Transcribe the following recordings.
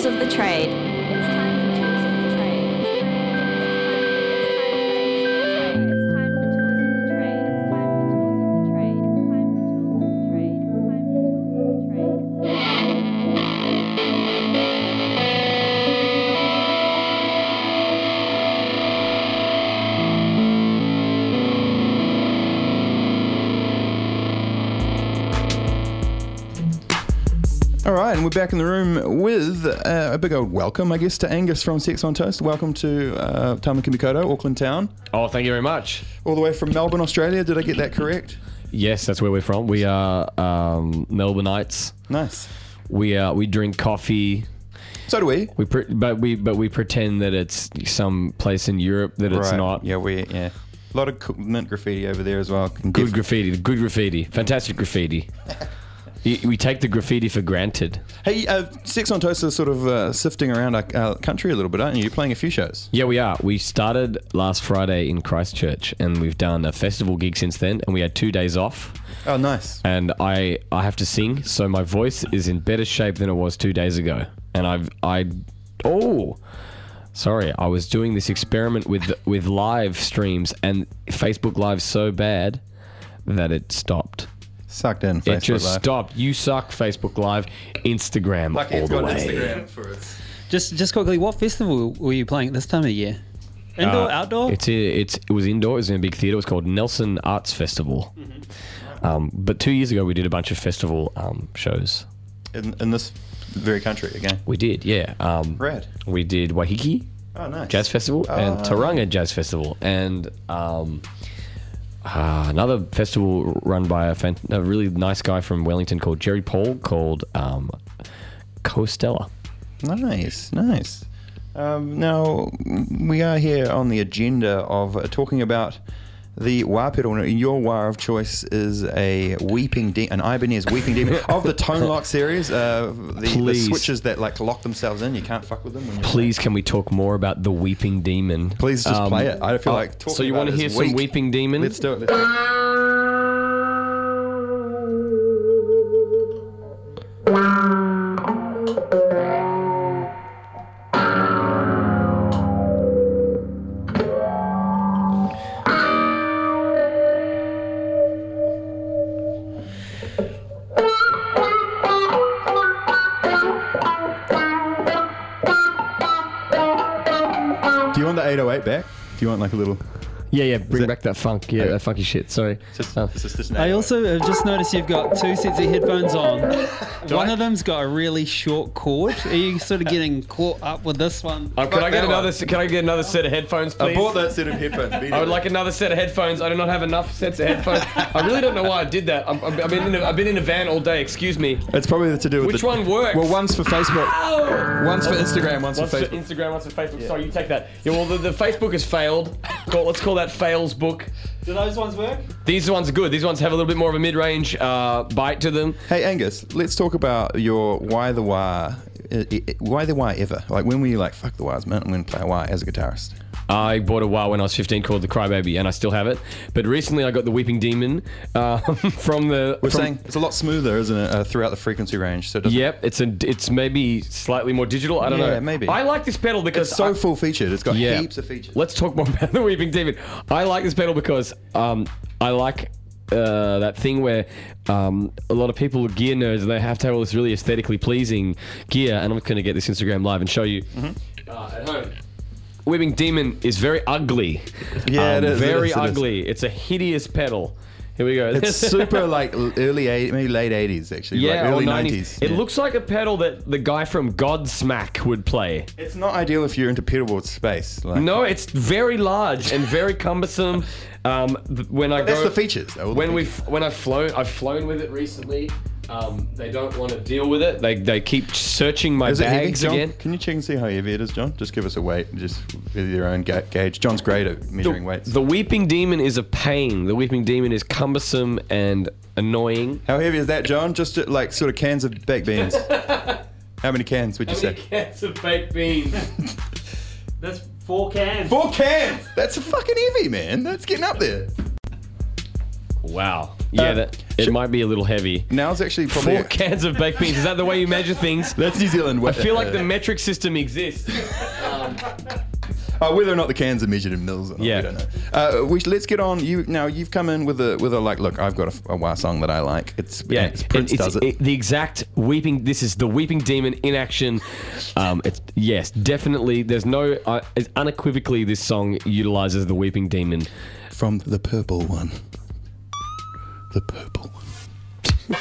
Tools of the Trade. All right, and we're back in the room with a big old welcome, I guess, to Angus from Sex on Toast. Welcome to Tamaki Mikoto, Auckland town. Oh, thank you very much. All the way from Melbourne, Australia. Did I get that correct? Yes, that's where we're from. We are Melbourneites. Nice. We drink coffee. So do we. But we pretend that it's some place in Europe that it's not. Yeah, a lot of mint graffiti over there as well. Good graffiti, fantastic graffiti. We take the graffiti for granted. Hey, Sex on Toast is sort of sifting around our country a little bit, aren't you? You're playing a few shows. Yeah, we are. We started last Friday in Christchurch, and we've done a festival gig since then, and we had 2 days off. Oh, nice. And I have to sing, so my voice is in better shape than it was 2 days ago. And I was doing this experiment with live streams, and Facebook Live's so bad that it stopped. Sucked in Facebook It just Live. stopped. You suck, Facebook Live. Instagram Lucky all it's the got way. Instagram for us. Just quickly, what festival were you playing at this time of year? Indoor, outdoor? It was indoor. It was in a big theatre. It was called Nelson Arts Festival. Mm-hmm. But 2 years ago, we did a bunch of festival shows. In this very country again? We did, yeah. Rad. We did Waiheke Jazz Festival and Tauranga Jazz Festival and another festival run by a really nice guy from Wellington called Jerry Paul called Coastella. Nice. Now, we are here on the agenda of talking about the wah pedal. Your wah of choice is an Ibanez weeping demon of the Tone Lock series. The switches that lock themselves in, you can't fuck with them. Please, can we talk more about the Weeping Demon? Please just play it. I feel like talking. So you want to hear some Weeping Demon? Let's do it. Do you want the 808 back? Do you want like a little... Yeah, bring back that funk. Yeah, that funky shit. Sorry. I also have just noticed you've got two sets of headphones on. One of them's got a really short cord. Are you sort of getting caught up with this one? Can I get another set of headphones, please? I bought that set of headphones. I would like another set of headphones. I do not have enough sets of headphones. I really don't know why I did that. I've been in a van all day. Excuse me. It's probably to do with which one works. Well, one's for Facebook. Ow! One's for Instagram. One's for Facebook. Instagram. One's for Facebook. Yeah. Sorry, you take that. Yeah. Well, the Facebook has failed. Let's call that fails book. Do those ones work? These ones are good. These ones have a little bit more of a mid-range bite to them. Hey Angus, let's talk about your why the wah ever. Like when were you like, fuck the wahs, man, I'm going to play a wah as a guitarist? I bought a wah when I was 15 called the Crybaby, and I still have it. But recently I got the Weeping Demon from the... We're saying it's a lot smoother, isn't it, throughout the frequency range? So yep, it's maybe slightly more digital. I don't know. Yeah, maybe. I like this pedal because... It's so full-featured. It's got heaps of features. Let's talk more about the Weeping Demon. I like this pedal because I like... that thing where a lot of people are gear nerds and they have to have all this really aesthetically pleasing gear, and I'm going to get this Instagram live and show you at home. Weeping Demon is very ugly. Yeah, it is. Very ugly. It's a hideous pedal. Here we go. It's super like maybe late 80s actually. Yeah, like early or 90s. It looks like a pedal that the guy from Godsmack would play. It's not ideal if you're into pedalboard space. No, it's very large and very cumbersome. That's the features. When I've flown with it recently. They don't want to deal with it. They keep searching my bags again. Can you check and see how heavy it is, John? Just give us a weight, just with your own gauge. John's great at measuring weights. The Weeping Demon is a pain. The Weeping Demon is cumbersome and annoying. How heavy is that, John? Just like sort of cans of baked beans. How many cans would you say? How many cans of baked beans? That's 4 cans. 4 cans! That's fucking heavy, man. That's getting up there. Wow. Yeah, it might be a little heavy. Now's actually probably 4 cans of baked beans. Is that the way you measure things? That's New Zealand. I feel like the metric system exists. Whether or not the cans are measured in mils or not, Yeah. we don't know. Let's get on. You've come in with a like. Look, I've got a wah song that I like. It's Prince does it. The exact weeping. This is the weeping demon in action. It's yes, definitely. There's no. It's unequivocally, this song utilizes the weeping demon. From the purple one. The purple one.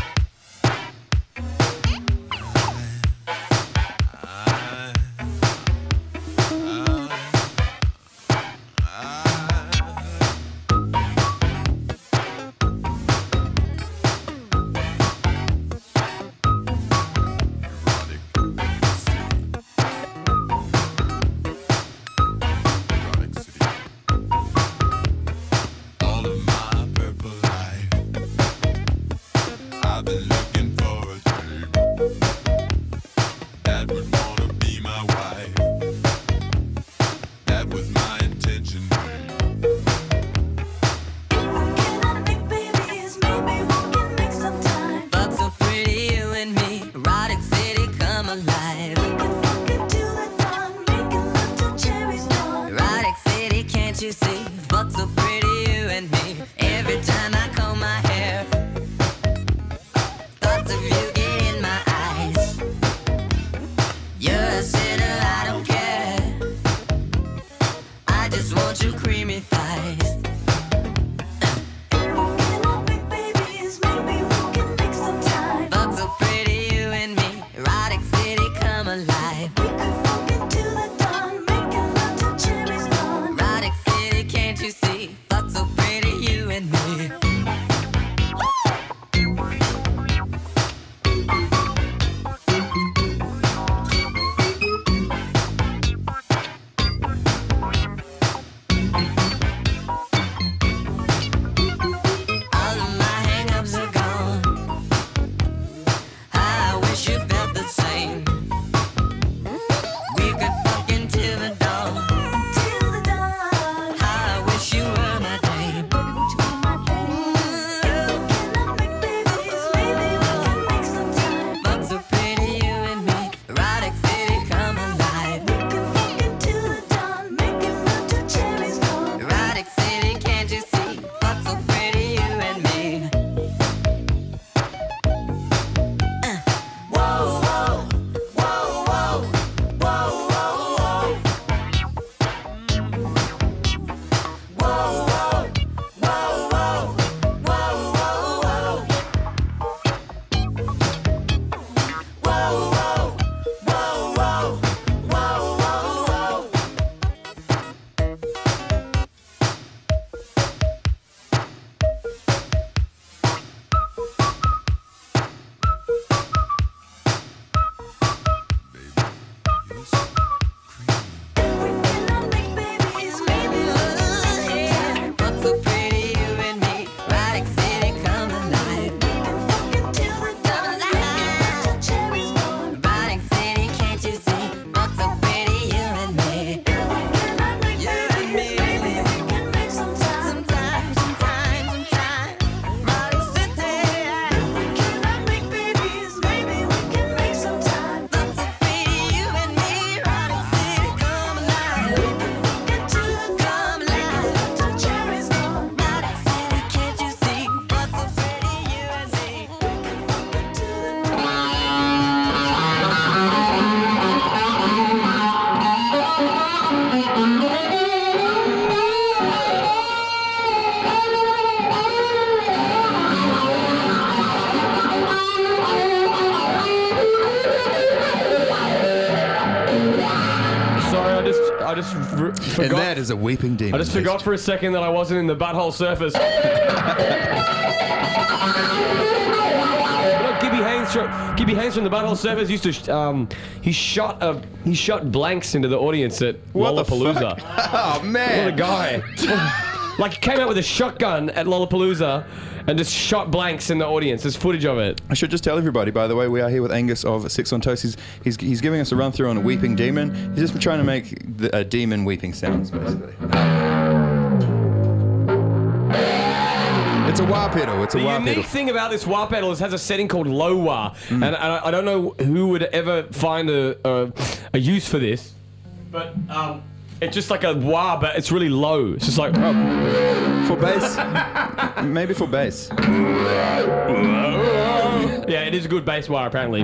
forgot. And that is a weeping demon. I just forgot for a second that I wasn't in the Butthole Surfers. Gibby Haynes from the Butthole Surfers used to he shot blanks into the audience at Lollapalooza. Oh man, what a guy! Like he came out with a shotgun at Lollapalooza and just shot blanks in the audience. There's footage of it. I should just tell everybody, by the way, we are here with Angus of Sex on Toast. He's giving us a run through on a weeping demon. He's just trying to make a demon weeping sounds, basically. It's a wah pedal. It's a The wah unique pedal. thing about this wah pedal is it has a setting called low wah, and I don't know who would ever find a use for this, but it's just like a wah, but it's really low. It's just like For bass. Maybe for bass. yeah, it is a good bass wah apparently.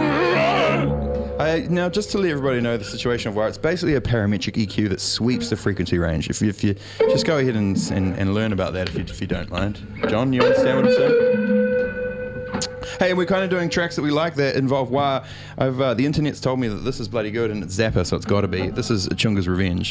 Now, just to let everybody know the situation of wah, it's basically a parametric EQ that sweeps the frequency range. If you just go ahead and learn about that if you don't mind. John, you understand what I'm saying? Hey, we're kind of doing tracks that we like that involve wah. The internet's told me that this is bloody good and it's Zappa, so it's got to be. This is Chunga's Revenge.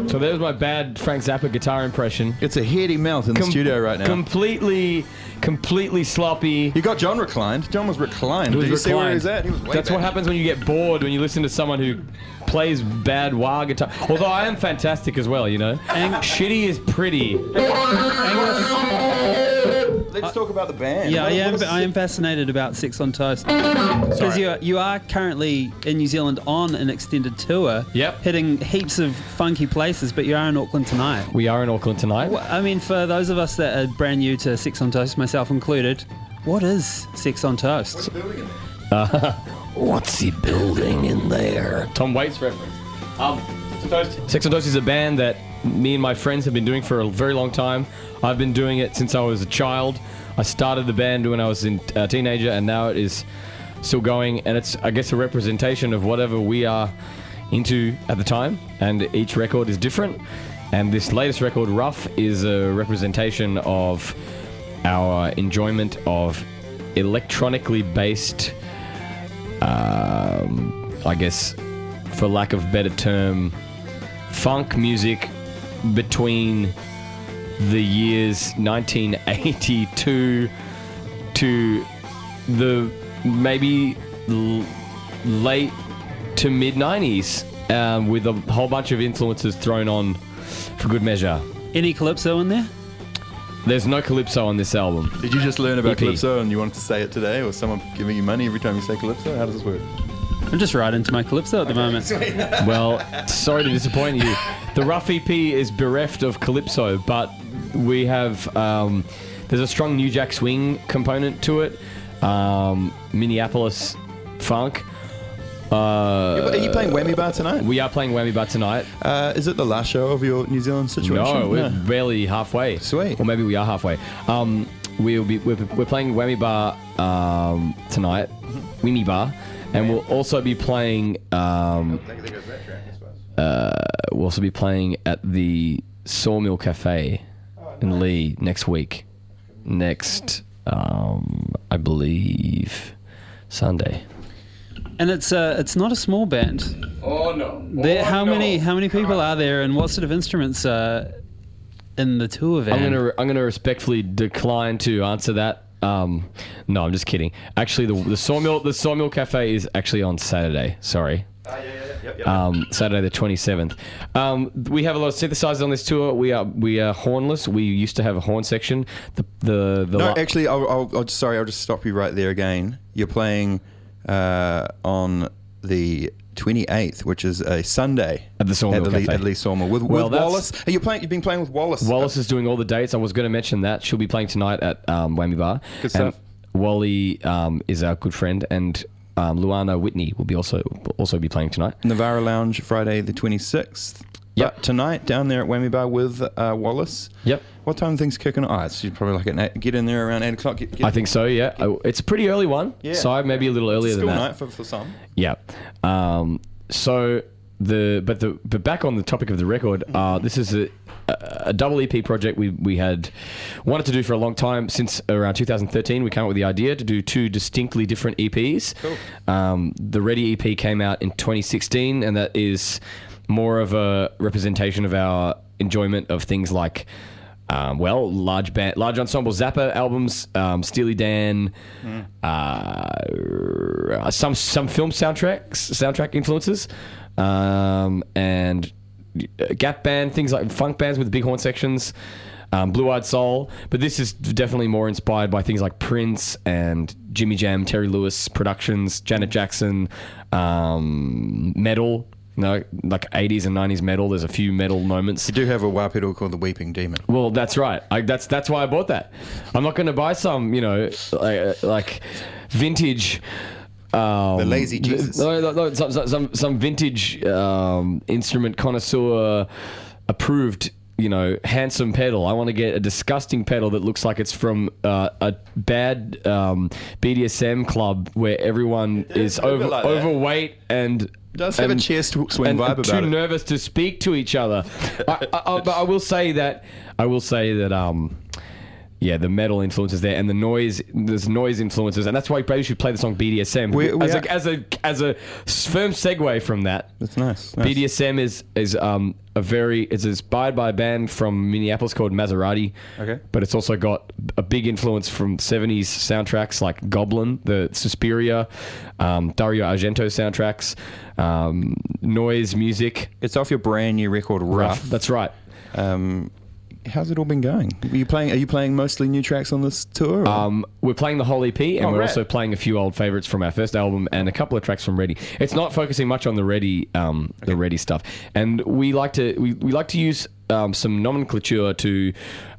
So there's my bad Frank Zappa guitar impression. It's a heady mouth in the studio right now. Completely sloppy. You got John reclined. John was reclined. He was Did you see where reclined. he's at? He was way That's what back. happens when you get bored, when you listen to someone who plays bad wah guitar. Although I am fantastic as well, you know. Shitty is pretty. Let's talk about the band. Yeah, What is I am fascinated about Sex on Toast because you are currently in New Zealand on an extended tour. Yep. Hitting heaps of funky places, but you are in Auckland tonight. We are in Auckland tonight. Well, I mean, for those of us that are brand new to Sex on Toast, myself included, what is Sex on Toast? What's he building in there? Tom Waits reference. Sex on Toast is a band that me and my friends have been doing for a very long time. I've been doing it since I was a child. I started the band when I was a teenager, and now it is still going. And it's, I guess, a representation of whatever we are into at the time. And each record is different. And this latest record, Rough, is a representation of our enjoyment of electronically based, I guess, for lack of a better term, funk music between the years 1982 to the maybe late to mid 90s, with a whole bunch of influences thrown on for good measure. Any calypso in there? There's no calypso on this album. Did you just learn about EP. Calypso and you wanted to say it today, or someone giving you money every time you say Calypso? How does this work? I'm just right into my calypso at the moment. Well, sorry to disappoint you. The Rough EP is bereft of calypso, but we have there's a strong New Jack Swing component to it, Minneapolis funk. Are you playing Whammy Bar tonight? We are playing Whammy Bar tonight. Is it the last show of your New Zealand situation? No, we're barely halfway. Sweet. Or maybe we are halfway. We're playing Whammy Bar tonight, Whammy Bar, and we'll also be playing. We'll also be playing at the Sawmill Cafe in Lee next week. Next, I believe, Sunday. And it's not a small band. Oh no! How many people are there, and what sort of instruments are in the tour van? I'm gonna respectfully decline to answer that. No, I'm just kidding. Actually, the Sawmill Cafe is actually on Saturday. Sorry. Saturday the 27th. We have a lot of synthesizers on this tour. We are hornless. We used to have a horn section. Actually, I'll just stop you right there again. You're playing on the 28th, which is a Sunday at the Sawmill Cafe. At Lee Sawmill with Wallace. You've been playing with Wallace. Wallace is doing all the dates. I was going to mention that. She'll be playing tonight at Whammy Bar. Good stuff. And Wally is our good friend, and Luana Whitney will be also be playing tonight. Navarra Lounge Friday the 26th. Yep. But tonight down there at Whammy Bar with Wallace. Yep. What time are things kicking off? It's probably like get in there around 8 o'clock. I think so, yeah. It's a pretty early one. Yeah. So maybe a little earlier It's a than school that. night for some. Yeah. But back on the topic of the record, this is a double EP project we had wanted to do for a long time. Since around 2013, we came up with the idea to do two distinctly different EPs. Cool. The Ready EP came out in 2016, and that is more of a representation of our enjoyment of things like large ensemble Zappa albums, Steely Dan, some film soundtrack influences, and Gap Band, things like funk bands with big horn sections, Blue Eyed Soul. But this is definitely more inspired by things like Prince and Jimmy Jam, Terry Lewis Productions, Janet Jackson, metal. No, like 80s and 90s metal. There's a few metal moments. You do have a wah pedal called the Weeping Demon. Well, that's right. That's why I bought that. I'm not going to buy some, like vintage. The Lazy Jesus. No, some vintage instrument connoisseur approved. Handsome pedal. I want to get a disgusting pedal that looks like it's from a bad BDSM club where everyone is overweight and does have a chest swing and vibe about too it. nervous to speak to each other. But I will say that the metal influences there, and there's noise influences, and that's why maybe we should play the song BDSM as a firm segue from that. That's nice. BDSM is it's inspired by a band from Minneapolis called Maserati. Okay. But it's also got a big influence from 70s soundtracks like Goblin, the Suspiria, Dario Argento soundtracks, noise music. It's off your brand new record, Rough. That's right. How's it all been going? Are you playing mostly new tracks on this tour? Or? We're playing the whole EP, and we're rad. also playing a few old favorites from our first album and a couple of tracks from Ready. It's not focusing much on the Ready, the Ready stuff, and we like to use some nomenclature to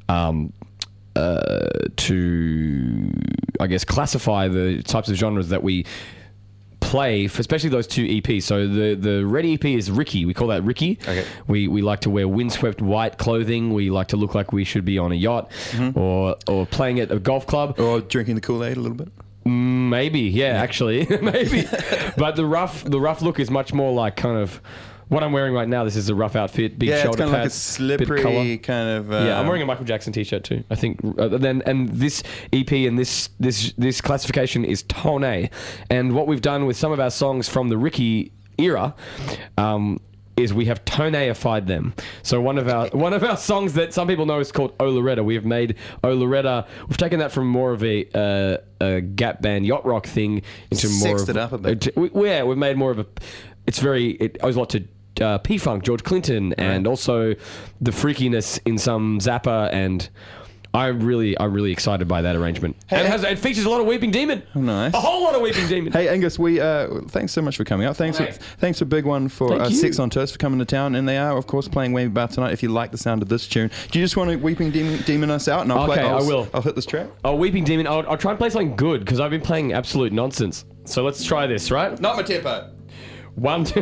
I guess classify the types of genres that we play, especially those two EPs. So the Ready EP is Ricky. We call that Ricky. Okay. We like to wear windswept white clothing. We like to look like we should be on a yacht or playing at a golf club. Or drinking the Kool-Aid a little bit? Maybe, yeah. Actually. Maybe. But the rough look is much more like kind of what I'm wearing right now. This is a rough outfit, big shoulder it's kind of like a pads, slippery bit of colour. kind of... Yeah, I'm wearing a Michael Jackson t-shirt too. I think, and this EP and this classification is Tone, and what we've done with some of our songs from the Ricky era, is we have Tone-ified them. So one of our songs that some people know is called Oh Loretta. We have made Oh Loretta. We've taken that from more of a Gap Band yacht rock thing into more Sexed of it up a bit. We've made more of a. It owes a lot to P-Funk, George Clinton, and also the freakiness in some Zappa, and I'm really excited by that arrangement. Hey, and it features a lot of Weeping Demon. Oh, nice. A whole lot of Weeping Demon. Hey Angus, we thanks so much for coming out. Thanks for Big One for Thank you. Sex on Toast for coming to town, and they are of course playing Wavy Bar tonight. If you like the sound of this tune, do you just want to Weeping Demon us out? And I'll Okay, I will. I'll hit this track. Oh, Weeping Demon. I'll try and play something good because I've been playing absolute nonsense. So let's try this, right? Not my tempo. 1, 2.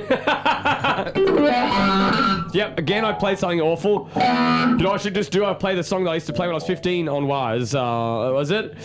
Yep, again, I played something awful. You know what I should just do? I play the song that I used to play when I was 15 on Wires. Was it?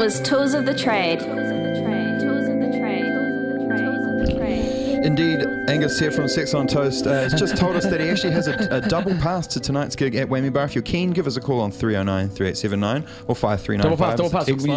was Tools of the Trade. Indeed, Angus here from Sex on Toast has just told us that he actually has a double pass to tonight's gig at Whammy Bar. If you're keen, give us a call on 309 3879 or 5395. Double pass.